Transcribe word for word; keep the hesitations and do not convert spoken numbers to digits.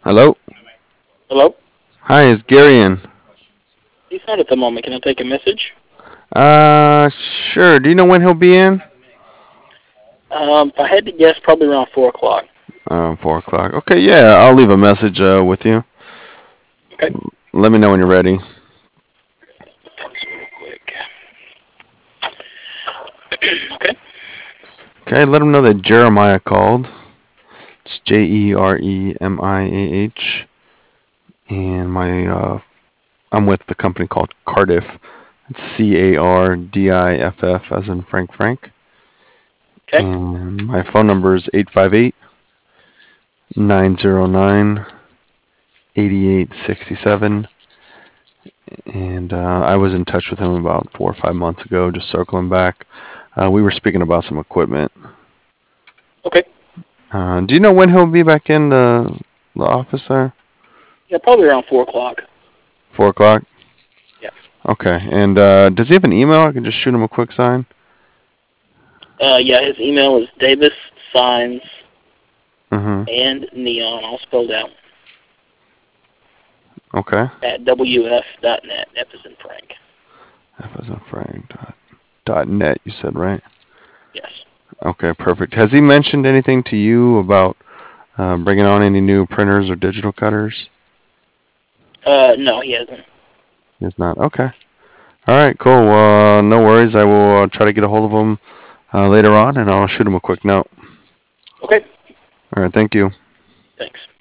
Hello? Hello? Hi, it's Garion. He's not at the moment. Can I take a message? Uh, sure. Do you know when he'll be in? Um, if I had to guess, probably around four o'clock. Um, four o'clock. Okay, yeah, I'll leave a message uh, with you. Okay. Let me know when you're ready. Text real quick. Okay. Okay, let him know that Jeremiah called. It's J E R E M I A H. And my, uh, I'm with the company called Cardiff. It's C A R D I F F as in Frank Frank. Okay. And my phone number is eight five eight, nine zero nine, eight eight six seven. And uh, I was in touch with him about four or five months ago, just circling back. Uh, we were speaking about some equipment. Okay. Uh, do you know when he'll be back in the, the office there? Yeah, probably around four o'clock. Four o'clock? Yeah. Okay. And uh, does he have an email? I can just shoot him a quick sign. Uh, yeah, his email is Davis Signs Mm-hmm. and Neon, all spelled out, Okay. at W F dot net. F is in Frank. F as in Frank dot, dot net, you said, right? Yes. Okay, perfect. Has he mentioned anything to you about uh, bringing on any new printers or digital cutters? Uh, no, he hasn't. He's not. Okay. All right, cool. Uh, no worries. I will uh, try to get a hold of him uh, later on, and I'll shoot him a quick note. Okay. All right, thank you. Thanks.